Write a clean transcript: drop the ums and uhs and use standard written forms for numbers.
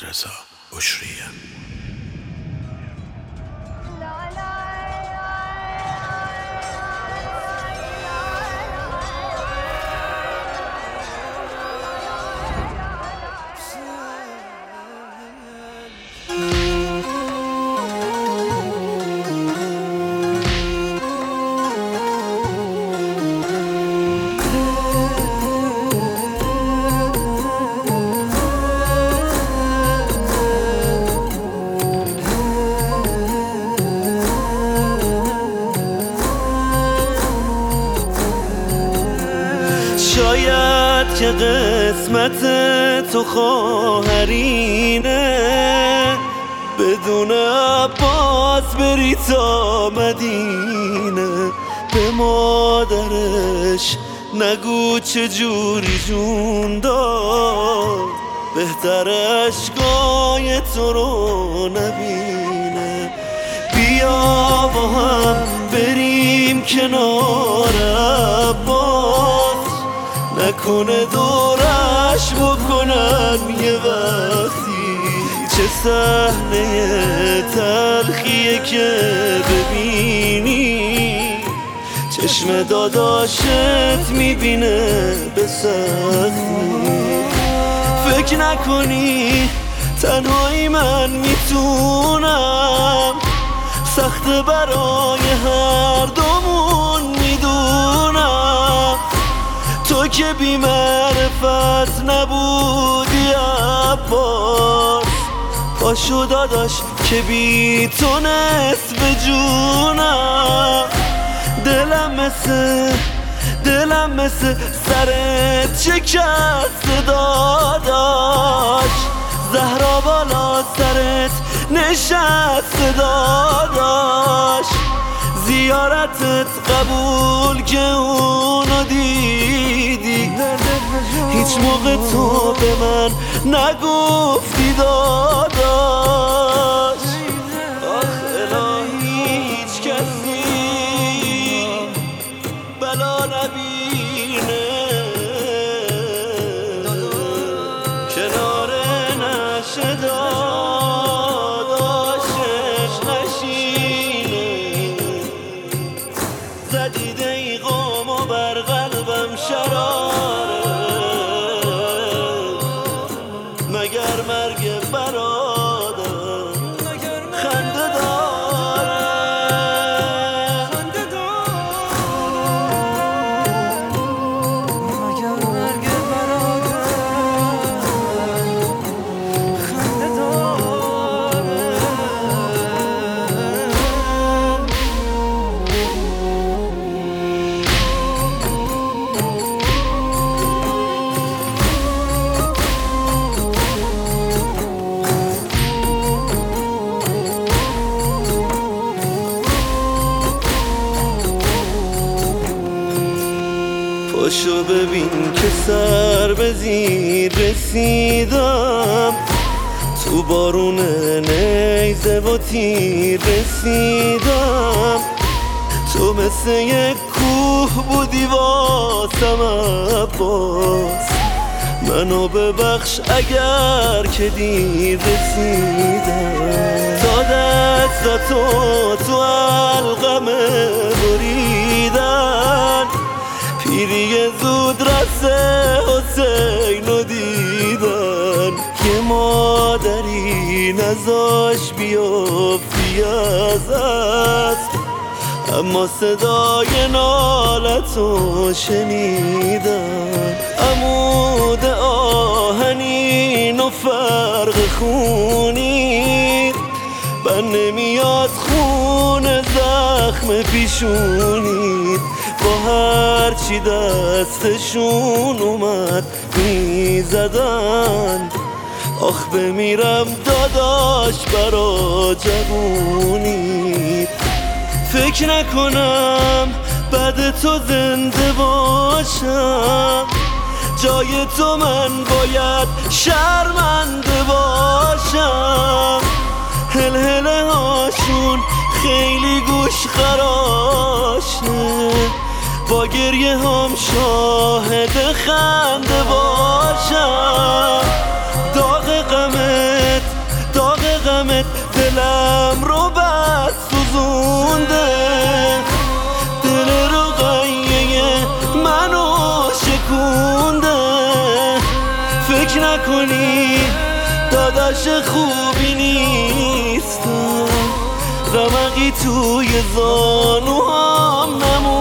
رضا بشریه. شاید که قسمت تو خواهرینه بدون عباس بری تا مدینه. به مادرش نگو چه جوری جون داد، بهتر اشکای تو رو نبینه. بیا با هم بریم کنار عباس، نکنه دورش بکنن یه وقتی. چه صحنه تلخیه که ببینی چشم داداشت میبینه به سختی. فکر نکنی تنهایی من میتونم، سخت برای هر دومون میدونم. تو که بی معرفت نبودی عباس، پاشو داداش که بی تو نصف جونم. دلم مثل سرت شکست داداش، زهرا بالا سرت نشست داداش. زیارتت قبول که اونو دیدی، هیچ موقع تو به من نگفتی داداش. آخ الهی هیچ کسی بلا نبینه کنار نشه داداشش نشینه. زدی دیقام و بر قلبم شراره، مگر مرگ برادر خنده داره. مگر مرگ برادر خنده داره. پاشو ببین که سر به زیر رسیدم، تو بارون نیزه و تیر رسیدم. تو مثل یک کوه بودی واسم عباس، منو ببخش اگر که دیر رسیدم. تا دستاتو تو حلقم بریدن، پیری زود رسه حسین رو دیدن. یه مادری نزاش بیافتی از اسب، اما صدای نالتو شنیدن. عمود آهنین و فرق خونی، بر نمیاد خون زخم پیشونید. با هرچی دستشون اومد میزدن، آخ بمیرم داداش برا جوونی. فکر نکنم بعد تو زنده باشم، جای تو من باید شرمنده باشم. هلهله هاشون خیلی گوش خراشه، با گریه هم شاهد خنده باشم. داغ غم نکنی داداش خوبی نیستم، رمقی توی زانوهام نمون